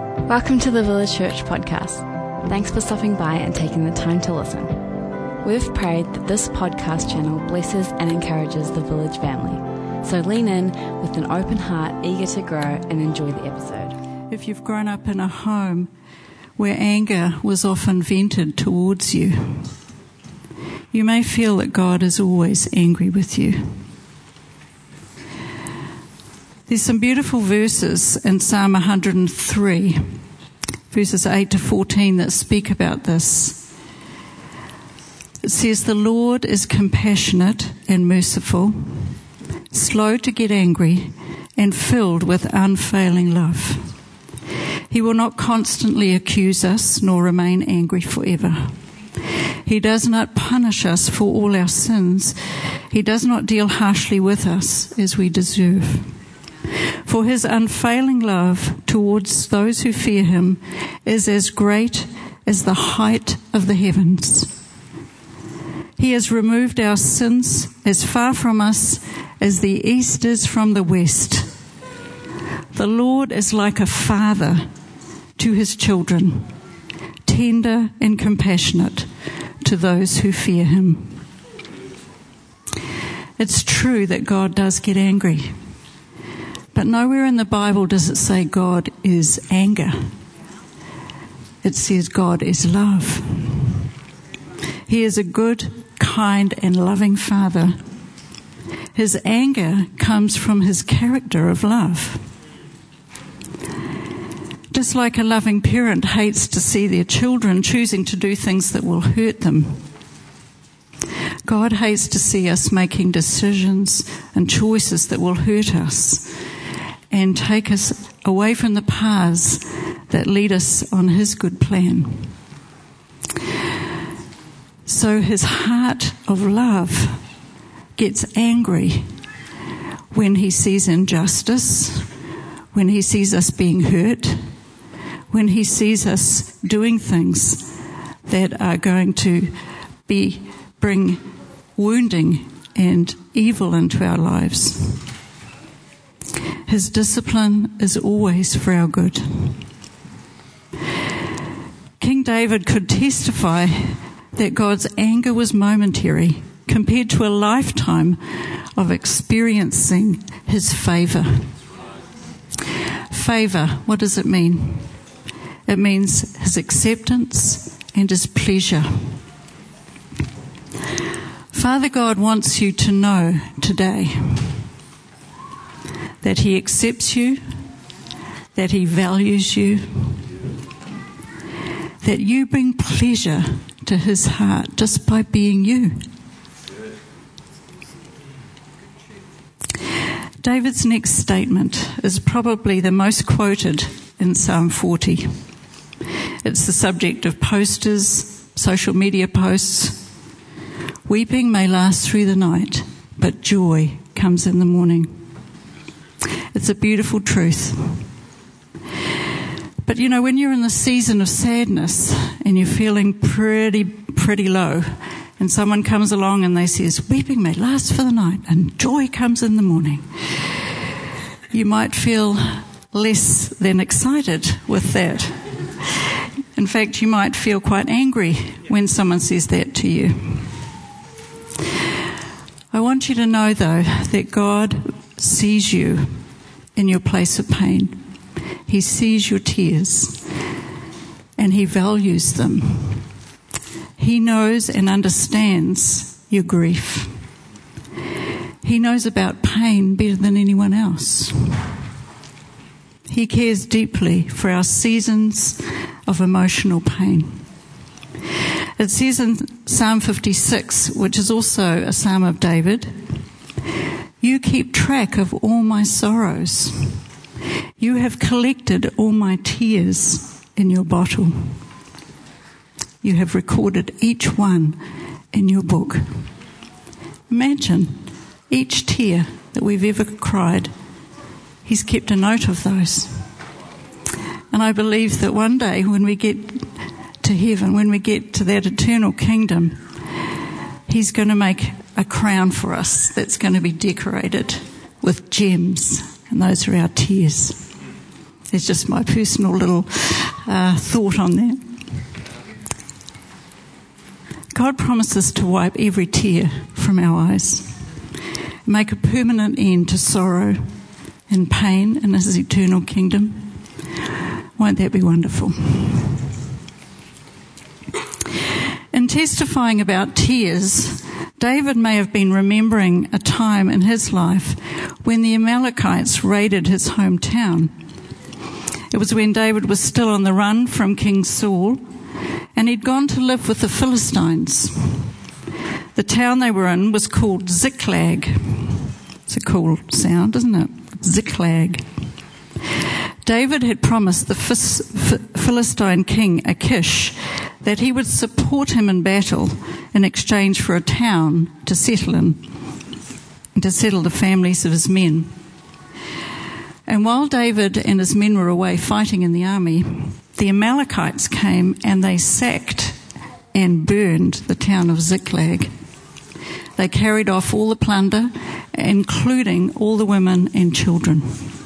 Welcome to the Village Church podcast. Thanks for stopping by and taking the time to listen. We've prayed that this podcast channel blesses and encourages the Village family. So lean in with an open heart, eager to grow and enjoy the episode. If you've grown up in a home where anger was often vented towards you, you may feel that God is always angry with you. There's some beautiful verses in Psalm 103, verses 8 to 14, that speak about this. It says, "The Lord is compassionate and merciful, slow to get angry, and filled with unfailing love. He will not constantly accuse us, nor remain angry forever. He does not punish us for all our sins. He does not deal harshly with us as we deserve. For his unfailing love towards those who fear him is as great as the height of the heavens. He has removed our sins as far from us as the east is from the west. The Lord is like a father to his children, tender and compassionate to those who fear him." It's true that God does get angry. But nowhere in the Bible does it say God is anger. It says God is love. He is a good, kind, and loving Father. His anger comes from his character of love. Just like a loving parent hates to see their children choosing to do things that will hurt them, God hates to see us making decisions and choices that will hurt us and take us away from the paths that lead us on his good plan. So his heart of love gets angry when he sees injustice, when he sees us being hurt, when he sees us doing things that are going to bring wounding and evil into our lives. His discipline is always for our good. King David could testify that God's anger was momentary compared to a lifetime of experiencing his favour. Favour, what does it mean? It means his acceptance and his pleasure. Father God wants you to know today that he accepts you, that he values you, that you bring pleasure to his heart just by being you. David's next statement is probably the most quoted in Psalm 40. It's the subject of posters, social media posts. "Weeping may last through the night, but joy comes in the morning." It's a beautiful truth. But you know, when you're in the season of sadness and you're feeling pretty low, and someone comes along and they says, "Weeping may last for the night and joy comes in the morning," you might feel less than excited with that. In fact, you might feel quite angry when someone says that to you. I want you to know, though, that God sees you in your place of pain. He sees your tears and he values them. He knows and understands your grief. He knows about pain better than anyone else. He cares deeply for our seasons of emotional pain. It says in Psalm 56, which is also a Psalm of David, "You keep track of all my sorrows. You have collected all my tears in your bottle. You have recorded each one in your book." Imagine each tear that we've ever cried. He's kept a note of those. And I believe that one day when we get to heaven, when we get to that eternal kingdom, he's going to make a crown for us that's going to be decorated with gems, and those are our tears. It's just my personal little thought on that. God promises to wipe every tear from our eyes, make a permanent end to sorrow and pain in His eternal kingdom. Won't that be wonderful? In testifying about tears, David may have been remembering a time in his life when the Amalekites raided his hometown. It was when David was still on the run from King Saul, and he'd gone to live with the Philistines. The town they were in was called Ziklag. It's a cool sound, isn't it? Ziklag. David had promised the Philistine king Achish that he would support him in battle in exchange for a town to settle in, and to settle the families of his men. And while David and his men were away fighting in the army, the Amalekites came and they sacked and burned the town of Ziklag. They carried off all the plunder, including all the women and children.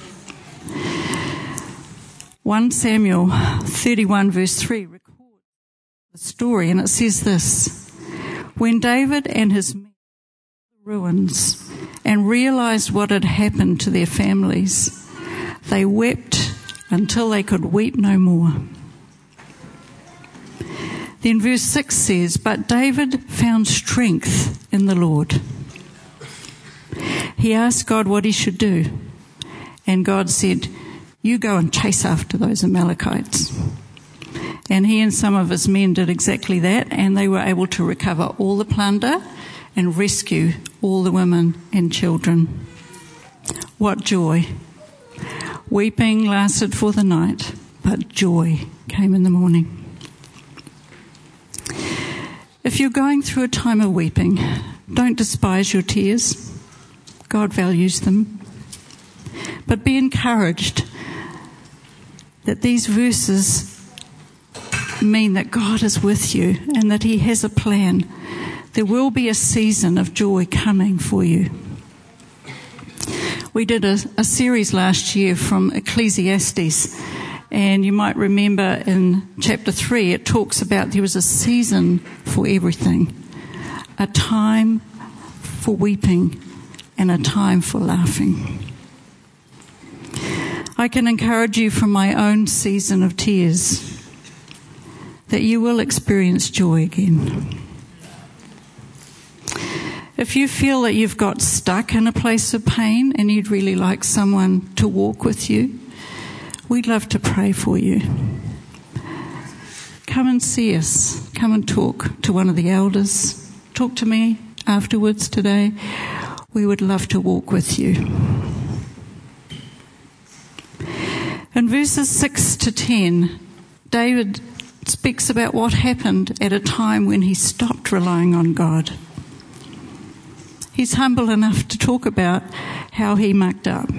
1 Samuel 31 verse 3 records the story, and it says this: when David and his men saw the ruins and realized what had happened to their families, they wept until they could weep no more. Then verse 6 says, but David found strength in the Lord. He asked God what he should do, and God said, you go and chase after those Amalekites. And he and some of his men did exactly that, and they were able to recover all the plunder and rescue all the women and children. What joy! Weeping lasted for the night, but joy came in the morning. If you're going through a time of weeping, don't despise your tears. God values them. But be encouraged that these verses mean that God is with you and that He has a plan. There will be a season of joy coming for you. We did a series last year from Ecclesiastes, and you might remember in chapter 3 it talks about there was a season for everything, a time for weeping and a time for laughing. I can encourage you from my own season of tears that you will experience joy again. If you feel that you've got stuck in a place of pain and you'd really like someone to walk with you, we'd love to pray for you. Come and see us. Come and talk to one of the elders. Talk to me afterwards today. We would love to walk with you. In verses 6 to 10, David speaks about what happened at a time when he stopped relying on God. He's humble enough to talk about how he mucked up.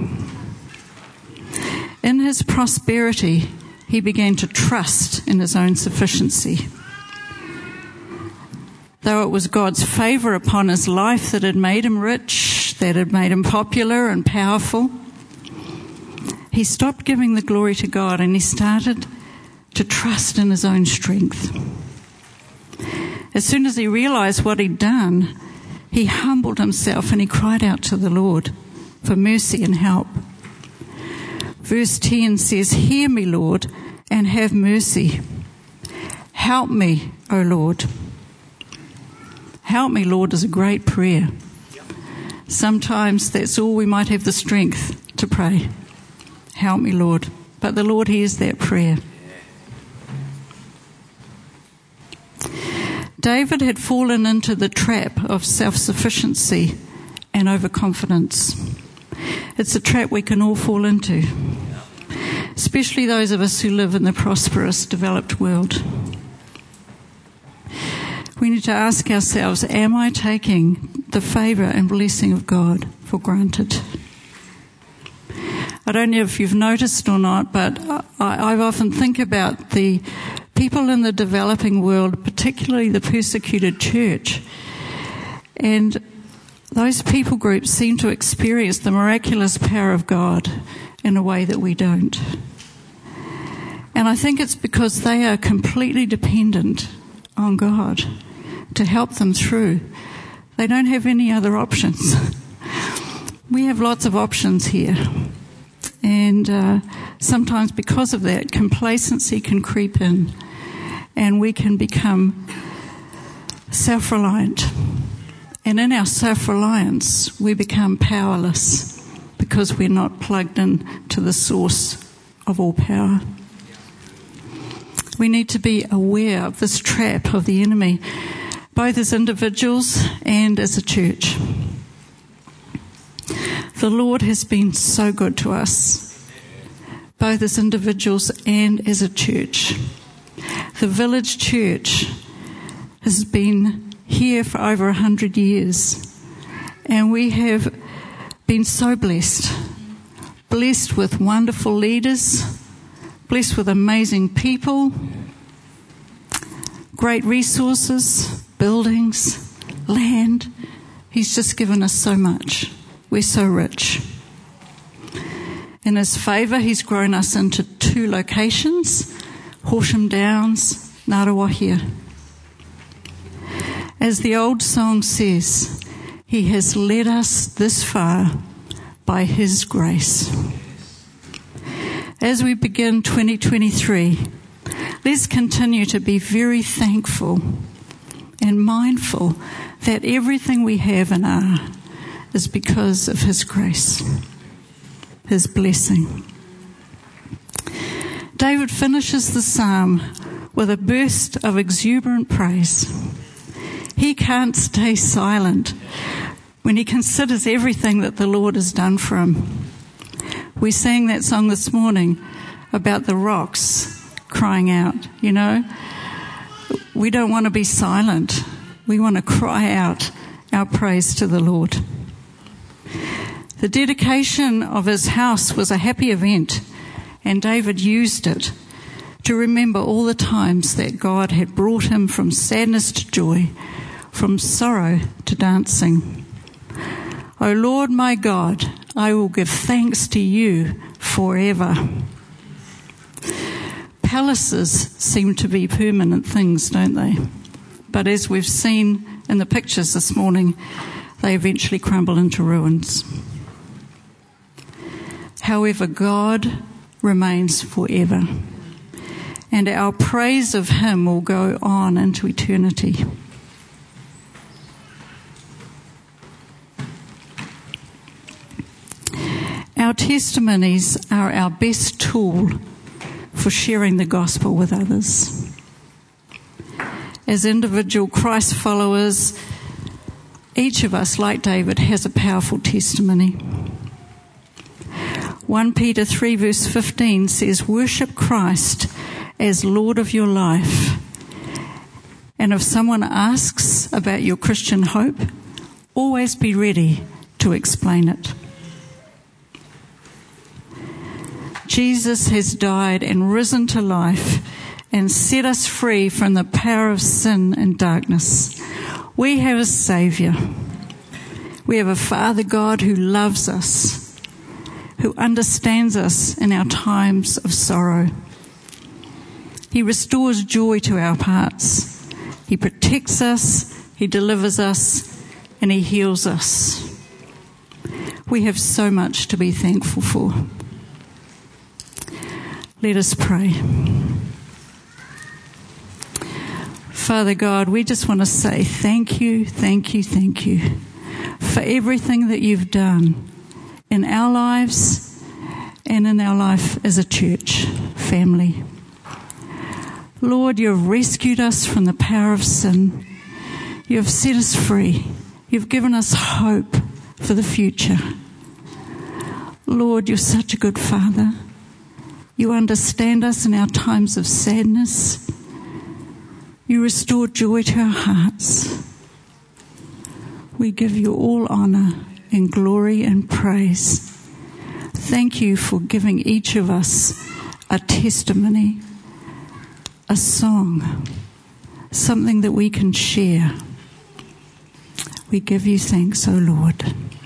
In his prosperity, he began to trust in his own sufficiency. Though it was God's favour upon his life that had made him rich, that had made him popular and powerful, he stopped giving the glory to God and he started to trust in his own strength. As soon as he realised what he'd done, he humbled himself and he cried out to the Lord for mercy and help. Verse 10 says, hear me, Lord, and have mercy. Help me, O Lord. Help me, Lord, is a great prayer. Sometimes that's all we might have the strength to pray. Help me, Lord. But the Lord hears that prayer. David had fallen into the trap of self-sufficiency and overconfidence. It's a trap we can all fall into, especially those of us who live in the prosperous, developed world. We need to ask ourselves, am I taking the favour and blessing of God for granted? I don't know if you've noticed or not, but I often think about the people in the developing world, particularly the persecuted church. And those people groups seem to experience the miraculous power of God in a way that we don't. And I think it's because they are completely dependent on God to help them through. They don't have any other options. We have lots of options here. And sometimes because of that, complacency can creep in and we can become self-reliant. And in our self-reliance, we become powerless because we're not plugged in to the source of all power. We need to be aware of this trap of the enemy, both as individuals and as a church. The Lord has been so good to us, both as individuals and as a church. The village church has been here for over 100 years, and we have been so blessed with wonderful leaders, blessed with amazing people, great resources, buildings, land. He's just given us so much. We're so rich. In His favour, He's grown us into 2 locations, Horsham Downs, Ngaruawahia. As the old song says, He has led us this far by His grace. As we begin 2023, let's continue to be very thankful and mindful that everything we have and are is because of His grace, His blessing. David finishes the psalm with a burst of exuberant praise. He can't stay silent when he considers everything that the Lord has done for him. We sang that song this morning about the rocks crying out, you know. We don't want to be silent. We want to cry out our praise to the Lord. The dedication of his house was a happy event, and David used it to remember all the times that God had brought him from sadness to joy, from sorrow to dancing. O Lord my God, I will give thanks to you forever. Palaces seem to be permanent things, don't they? But as we've seen in the pictures this morning, they eventually crumble into ruins. However, God remains forever, and our praise of Him will go on into eternity. Our testimonies are our best tool for sharing the gospel with others. As individual Christ followers, each of us, like David, has a powerful testimony. 1 Peter 3 verse 15 says, worship Christ as Lord of your life. And if someone asks about your Christian hope, always be ready to explain it. Jesus has died and risen to life and set us free from the power of sin and darkness. We have a Saviour. We have a Father God who loves us, who understands us in our times of sorrow. He restores joy to our hearts. He protects us, He delivers us, and He heals us. We have so much to be thankful for. Let us pray. Father God, we just want to say thank you for everything that you've done in our lives and in our life as a church family. Lord, you've rescued us from the power of sin. You've set us free. You've given us hope for the future. Lord, you're such a good Father. You understand us in our times of sadness. You restore joy to our hearts. We give you all honour and glory and praise. Thank you for giving each of us a testimony, a song, something that we can share. We give you thanks, O Lord.